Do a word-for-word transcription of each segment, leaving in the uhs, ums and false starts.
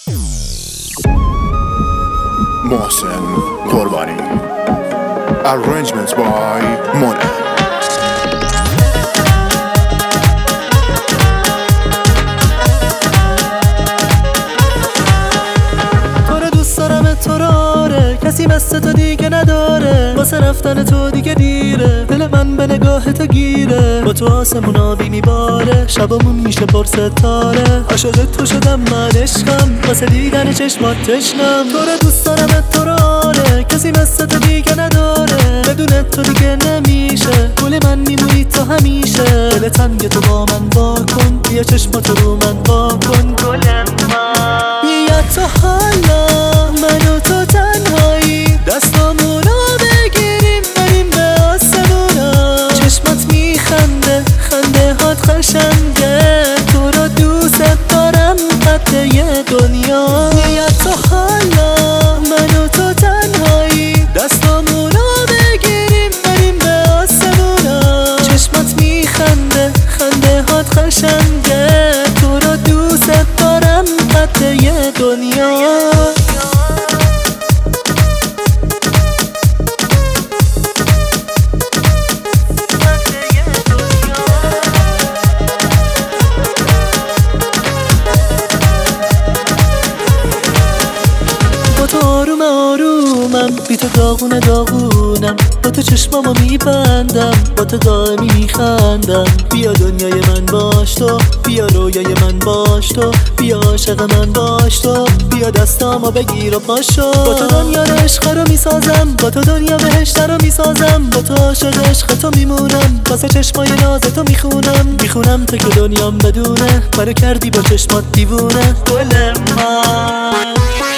محسن قربانی. Arrangements by Mona. تو راره کسی مثل تو دیگه نداره، واسه رفتن تو دیگه دیره، دل من به نگاه تو گیره، با تو آسمون آبی میباره، شبامون میشه پر ستاره، عاشق تو شدم من عشقم، واسه دیدن چشمات تشنم، تو رو دوست دارم تو راره کسی مثل تو دیگه نداره، بدون تو دیگه نمیشه، گل من میمونی تو همیشه، دل تنگ تو با من وا کن، بیا چشمات رو من وا کن گل من، بیا تو حالا من و تو تنهایی، دستامونو بگیریم بریم به آسمونا، چشمات میخنده خنده هات قشنگه، تو رو دوست دارم قد یه دنیا، بیا تو حالا من و تو تنهایی، دستامونو بگیریم بریم به آسمونا، چشمات میخنده خنده هات قشنگه، تو رو دوست دارم قد یه دنیا. آروم آرومم بی تو داغونه داغونم، با تو چشمامو میبندم، با تو دائمی میخندم، بیا دنیای من باش تو، بیا رویای من باش تو، بیا عاشق من باش تو، بیا دستامو بگیر و پاشو، با تو دنیا عشق رو میسازم، با تو دنیا بهشت رو میسازم، با تو عاشق عشق تو میمونم، واسه چشمای ناز تو میخونم، میخونم تو که دنیام بدونه، منو کردی با چشمات دیوونه گل من.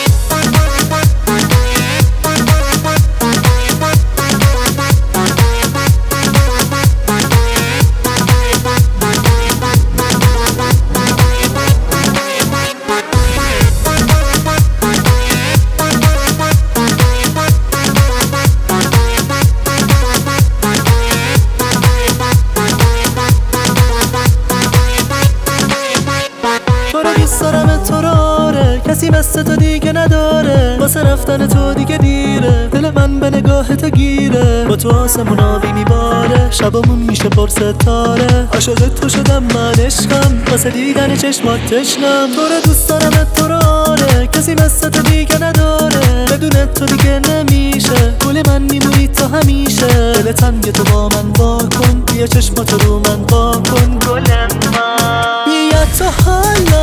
دوست دارم تو راره کسی مثل تو دیگه نداره، واسه رفتن تو دیگه دیره، دل من به نگاه تو گیره، با تو آسمون آبی میباره، شبامون میشه پر ستاره، عاشق تو شدم من عشقم، واسه دیدن چشمات تشنم، تو رو دوست دارم تو راره کسی مثل تو دیگه نداره، بدون تو دیگه نمیشه، گل من میمونی تو همیشه، دل تنگ تو با من وا کن، بیا چشمات رو من وا کن گل من، بیا تو حالا